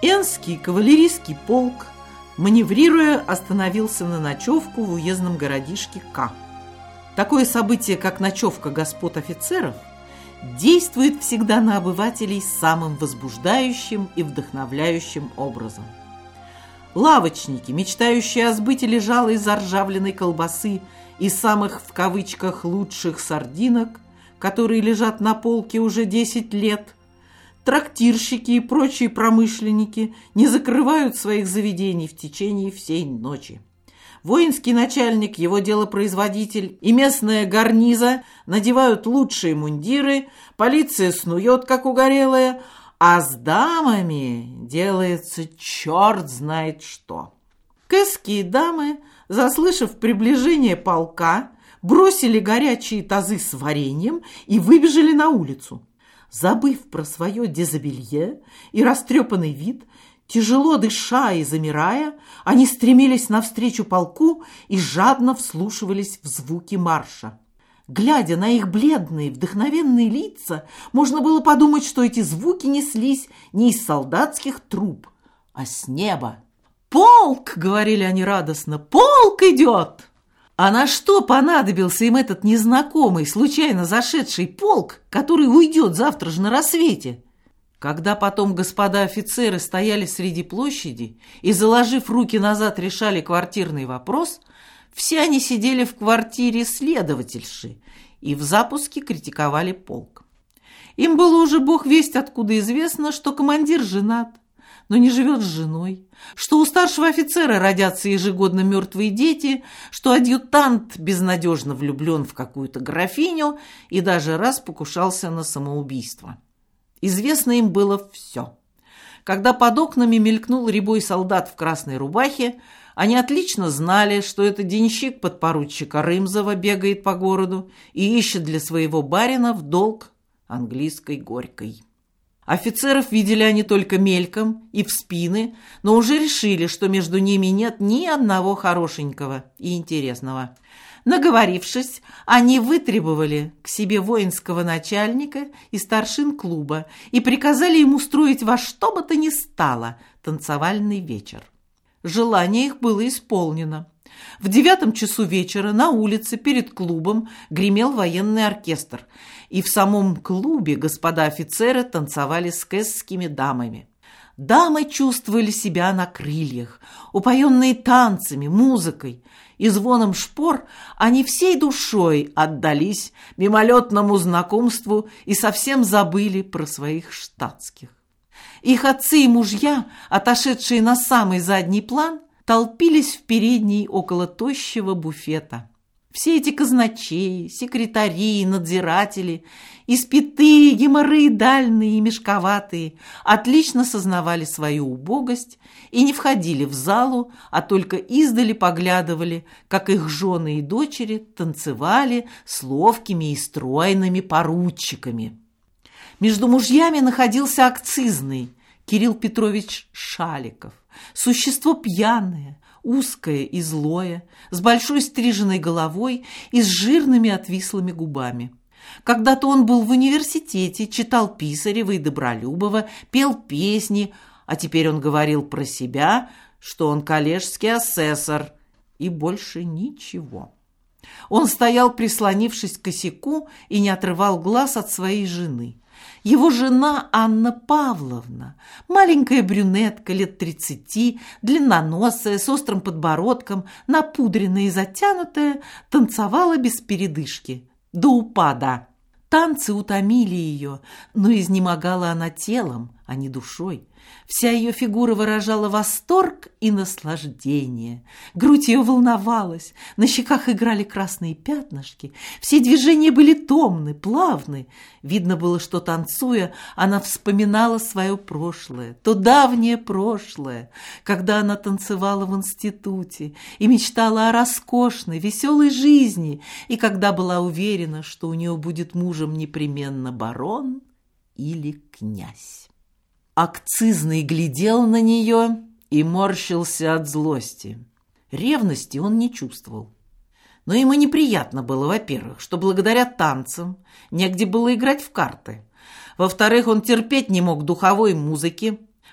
Венский кавалерийский полк, маневрируя, остановился на ночевку в уездном городишке К. Такое событие, как ночевка господ офицеров, действует всегда на обывателей самым возбуждающим и вдохновляющим образом. Лавочники, мечтающие о сбыте лежалой заржавленной колбасы и самых, в кавычках, лучших сардинок, которые лежат на полке уже 10 лет, трактирщики и прочие промышленники не закрывают своих заведений в течение всей ночи. Воинский начальник, его делопроизводитель и местная гарниза надевают лучшие мундиры, полиция снует, как угорелая, а с дамами делается черт знает что. Кэсские дамы, заслышав приближение полка, бросили горячие тазы с вареньем и выбежали на улицу. Забыв про свое дезобелье и растрепанный вид, тяжело дыша и замирая, они стремились навстречу полку и жадно вслушивались в звуки марша. Глядя на их бледные, вдохновенные лица, можно было подумать, что эти звуки неслись не из солдатских труб, а с неба. «Полк!» — говорили они радостно. «Полк идет!» А на что понадобился им этот незнакомый, случайно зашедший полк, который уйдет завтра же на рассвете? Когда потом господа офицеры стояли среди площади и, заложив руки назад, решали квартирный вопрос, все они сидели в квартире следовательши и в запуске критиковали полк. Им было уже бог весть откуда известно, что командир женат, но не живет с женой, что у старшего офицера родятся ежегодно мертвые дети, что адъютант безнадежно влюблен в какую-то графиню и даже раз покушался на самоубийство. Известно им было все. Когда под окнами мелькнул рябой солдат в красной рубахе, они отлично знали, что это денщик подпоручика Рымзова бегает по городу и ищет для своего барина в долг английской горькой. Офицеров видели они только мельком и в спины, но уже решили, что между ними нет ни одного хорошенького и интересного. Наговорившись, они вытребовали к себе воинского начальника и старшин клуба и приказали ему устроить во что бы то ни стало танцевальный вечер. Желание их было исполнено. В 9 часу вечера на улице перед клубом гремел военный оркестр, и в самом клубе господа офицеры танцевали с кэсскими дамами. Дамы чувствовали себя на крыльях, упоенные танцами, музыкой и звоном шпор, они всей душой отдались мимолетному знакомству и совсем забыли про своих штатских. Их отцы и мужья, отошедшие на самый задний план, толпились в передней около тощего буфета. Все эти казначеи, секретари, надзиратели, испитые, геморроидальные и мешковатые, отлично сознавали свою убогость и не входили в залу, а только издали поглядывали, как их жены и дочери танцевали с ловкими и стройными поручиками. Между мужьями находился акцизный Кирилл Петрович Шаликов, существо пьяное, узкое и злое, с большой стриженной головой и с жирными отвислыми губами. Когда-то он был в университете, читал Писарева и Добролюбова, пел песни, а теперь он говорил про себя, что он коллежский асессор, и больше ничего. Он стоял, прислонившись к косяку, и не отрывал глаз от своей жены. Его жена Анна Павловна, маленькая брюнетка лет 30, длинноносая, с острым подбородком, напудренная и затянутая, танцевала без передышки, до упада. Танцы утомили ее, но изнемогала она телом, а не душой. Вся ее фигура выражала восторг и наслаждение. Грудь ее волновалась, на щеках играли красные пятнышки. Все движения были томны, плавны. Видно было, что, танцуя, она вспоминала свое прошлое, то давнее прошлое, когда она танцевала в институте и мечтала о роскошной, веселой жизни, и когда была уверена, что у нее будет мужем непременно барон или князь. Акцизный глядел на нее и морщился от злости. Ревности он не чувствовал. Но ему неприятно было, во-первых, что благодаря танцам негде было играть в карты. Во-вторых, он терпеть не мог духовой музыки.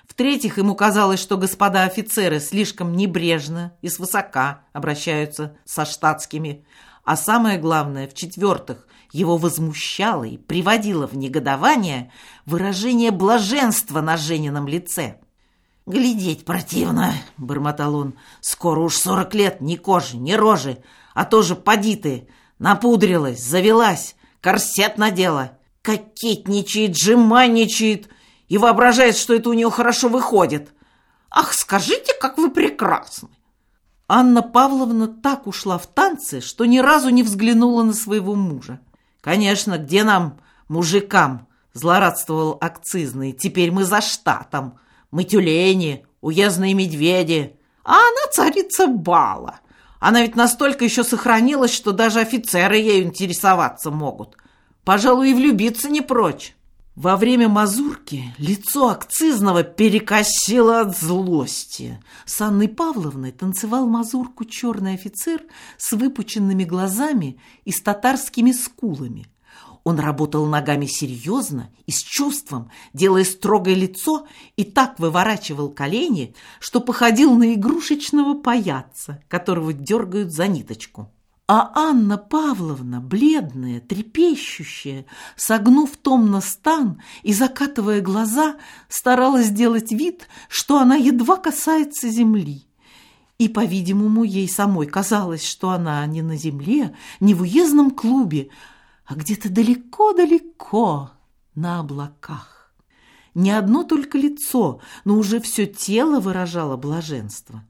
В-третьих, ему казалось, что господа офицеры слишком небрежно и свысока обращаются со штатскими. А самое главное, в-четвертых, его возмущало и приводило в негодование выражение блаженства на Женином лице. «Глядеть противно», — бормотал он. «Скоро уж 40 лет, ни кожи, ни рожи, а тоже поди ты, напудрилась, завелась, корсет надела, кокетничает, жеманничает и воображает, что это у нее хорошо выходит. Ах, скажите, как вы прекрасны!» Анна Павловна так ушла в танцы, что ни разу не взглянула на своего мужа. «Конечно, где нам, мужикам?» — злорадствовал акцизный. «Теперь мы за штатом. Мы тюлени, уездные медведи. А она царица бала. Она ведь настолько еще сохранилась, что даже офицеры ею интересоваться могут. Пожалуй, и влюбиться не прочь». Во время мазурки лицо акцизного перекосило от злости. С Анной Павловной танцевал мазурку черный офицер с выпученными глазами и с татарскими скулами. Он работал ногами серьезно и с чувством, делая строгое лицо, и так выворачивал колени, что походил на игрушечного паяца, которого дергают за ниточку. А Анна Павловна, бледная, трепещущая, согнув томно стан и закатывая глаза, старалась сделать вид, что она едва касается земли. И, по-видимому, ей самой казалось, что она не на земле, не в уездном клубе, а где-то далеко-далеко на облаках. Не одно только лицо, но уже все тело выражало блаженство.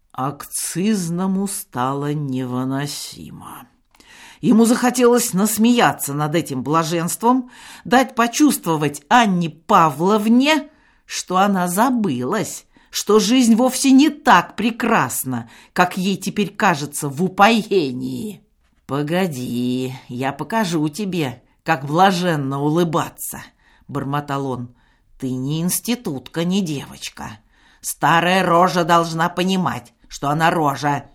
Акцизному стало невыносимо. Ему захотелось насмеяться над этим блаженством, дать почувствовать Анне Павловне, что она забылась, что жизнь вовсе не так прекрасна, как ей теперь кажется в упоении. «Погоди, я покажу тебе, как блаженно улыбаться», — бормотал он. «Ты не институтка, не девочка. Старая рожа должна понимать, что она рожа».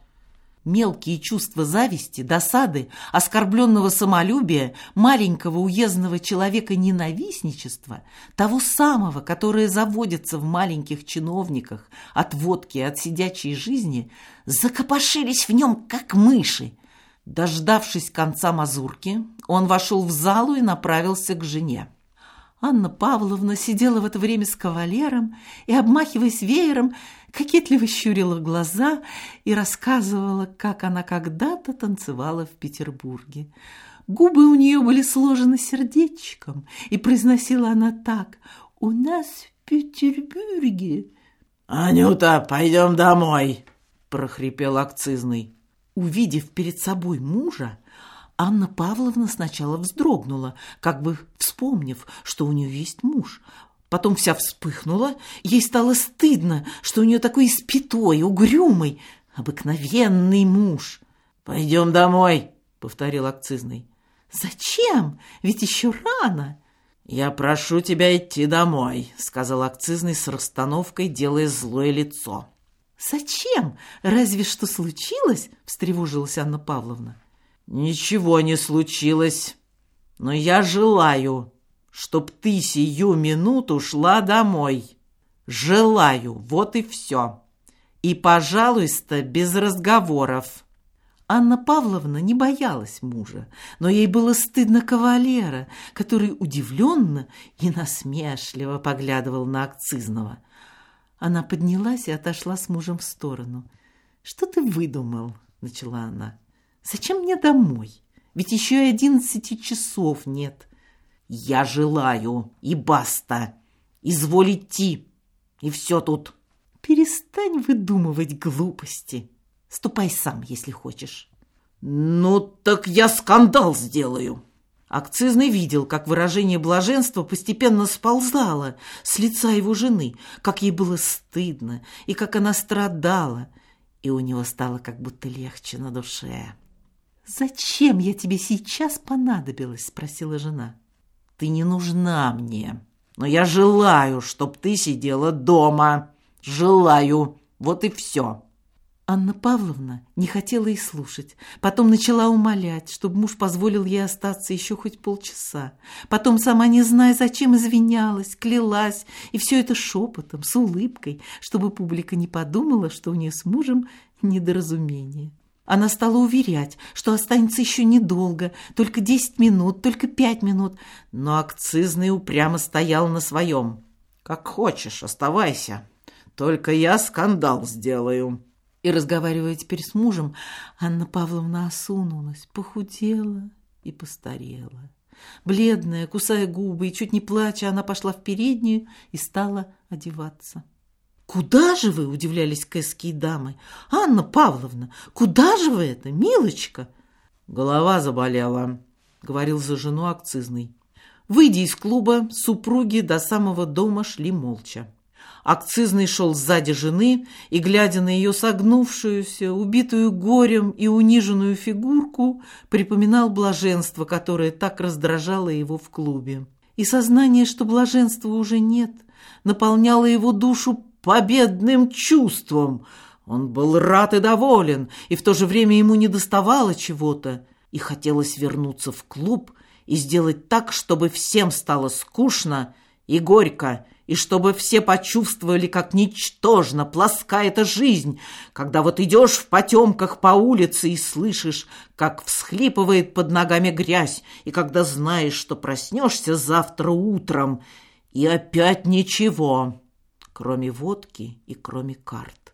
Мелкие чувства зависти, досады, оскорбленного самолюбия, маленького уездного человека ненавистничества, того самого, которое заводится в маленьких чиновниках от водки и от сидячей жизни, закопошились в нем, как мыши. Дождавшись конца мазурки, он вошел в залу и направился к жене. Анна Павловна сидела в это время с кавалером и, обмахиваясь веером, кокетливо щурила глаза и рассказывала, как она когда-то танцевала в Петербурге. Губы у нее были сложены сердечком, и произносила она так: «У нас в Петербурге». «Анюта, пойдем домой», — прохрипел акцизный. Увидев перед собой мужа, Анна Павловна сначала вздрогнула, как бы вспомнив, что у нее есть муж. Потом вся вспыхнула, ей стало стыдно, что у нее такой испятой, угрюмый, обыкновенный муж. «Пойдем домой», — повторил акцизный. «Зачем? Ведь еще рано». «Я прошу тебя идти домой», — сказал акцизный с расстановкой, делая злое лицо. «Зачем? Разве что случилось?» — встревожилась Анна Павловна. «Ничего не случилось, но я желаю, чтоб ты сию минуту шла домой. Желаю, вот и все. И, пожалуйста, без разговоров». Анна Павловна не боялась мужа, но ей было стыдно кавалера, который удивленно и насмешливо поглядывал на акцизного. Она поднялась и отошла с мужем в сторону. «Что ты выдумал?» — начала она. «Зачем мне домой? Ведь еще и 11 часов нет». «Я желаю, и баста. Изволь идти, и все тут». «Перестань выдумывать глупости. Ступай сам, если хочешь». «Ну, так я скандал сделаю». Акцизный видел, как выражение блаженства постепенно сползало с лица его жены, как ей было стыдно и как она страдала, и у него стало как будто легче на душе. «Зачем я тебе сейчас понадобилась?» — спросила жена. «Ты не нужна мне, но я желаю, чтоб ты сидела дома. Желаю, вот и все». Анна Павловна не хотела и слушать. Потом начала умолять, чтобы муж позволил ей остаться еще хоть полчаса. Потом, сама не зная зачем, извинялась, клялась. И все это шепотом, с улыбкой, чтобы публика не подумала, что у нее с мужем недоразумение. Она стала уверять, что останется еще недолго, только 10 минут, только 5 минут. Но акцизный упрямо стоял на своем. «Как хочешь, оставайся, только я скандал сделаю». И, разговаривая теперь с мужем, Анна Павловна осунулась, похудела и постарела. Бледная, кусая губы и чуть не плача, она пошла в переднюю и стала одеваться. «Куда же вы?» – удивлялись кэские дамы. «Анна Павловна, куда же вы это, милочка?» «Голова заболела», – говорил за жену акцизный. Выйдя из клуба, супруги до самого дома шли молча. Акцизный шел сзади жены и, глядя на ее согнувшуюся, убитую горем и униженную фигурку, припоминал блаженство, которое так раздражало его в клубе. И сознание, что блаженства уже нет, наполняло его душу победным чувством. Он был рад и доволен, и в то же время ему недоставало чего-то, и хотелось вернуться в клуб и сделать так, чтобы всем стало скучно и горько, и чтобы все почувствовали, как ничтожно, плоска эта жизнь, когда вот идешь в потемках по улице и слышишь, как всхлипывает под ногами грязь, и когда знаешь, что проснешься завтра утром, и опять ничего, кроме водки и кроме карт.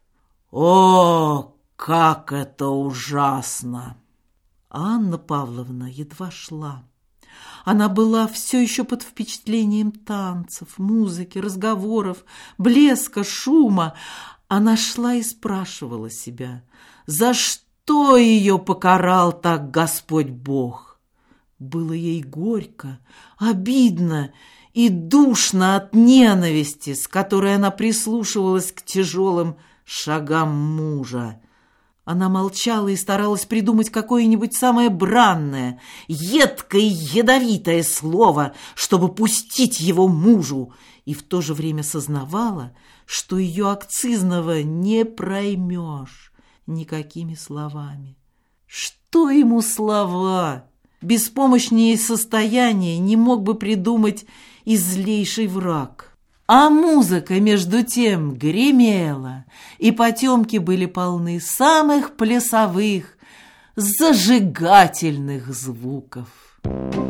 О, как это ужасно! Анна Павловна едва шла. Она была все еще под впечатлением танцев, музыки, разговоров, блеска, шума. Она шла и спрашивала себя, за что ее покарал так Господь Бог. Было ей горько, обидно и душно от ненависти, с которой она прислушивалась к тяжелым шагам мужа. Она молчала и старалась придумать какое-нибудь самое бранное, едкое и ядовитое слово, чтобы пустить его мужу, и в то же время сознавала, что ее акцизного не проймешь никакими словами. Что ему слова? Беспомощнее состояние не мог бы придумать и злейший враг. А музыка, между тем, гремела, и потемки были полны самых плясовых, зажигательных звуков.